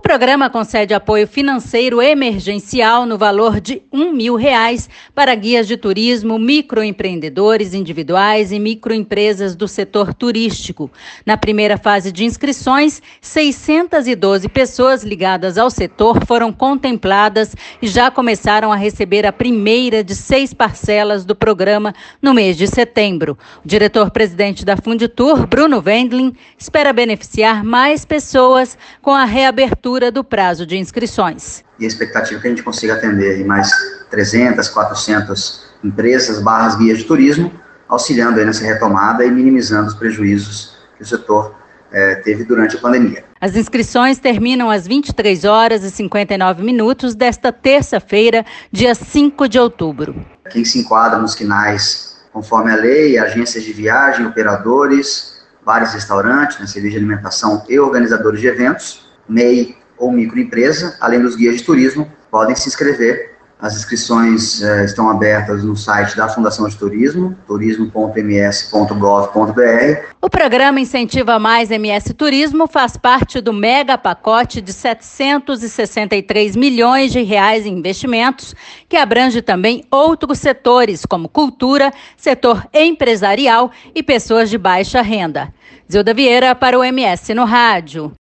programa concede apoio financeiro emergencial no valor de R$1.000 para guias de turismo, microempreendedores individuais e microempresas do setor turístico. Na primeira fase de inscrições, 612 pessoas ligadas ao setor foram contempladas e já começaram a receber a primeira de 6 parcelas do programa no mês de setembro. O diretor-presidente da Funditur, Bruno Wendling, espera beneficiar mais pessoas com a reabertura do prazo de inscrições. E a expectativa é que a gente consiga atender mais 300, 400 empresas, guias de turismo, auxiliando aí nessa retomada e minimizando os prejuízos que o setor teve durante a pandemia. As inscrições terminam às 23h59 desta terça-feira, dia 5 de outubro. Quem se enquadra nos quinais, conforme a lei, agências de viagem, operadores, bares e restaurantes, serviço de alimentação e organizadores de eventos, MEI ou microempresa, além dos guias de turismo, podem se inscrever. As inscrições estão abertas no site da Fundação de Turismo, turismo.ms.gov.br. O programa Incentiva Mais MS Turismo faz parte do mega pacote de R$763 milhões em investimentos, que abrange também outros setores, como cultura, setor empresarial e pessoas de baixa renda. Zilda Vieira para o MS no Rádio.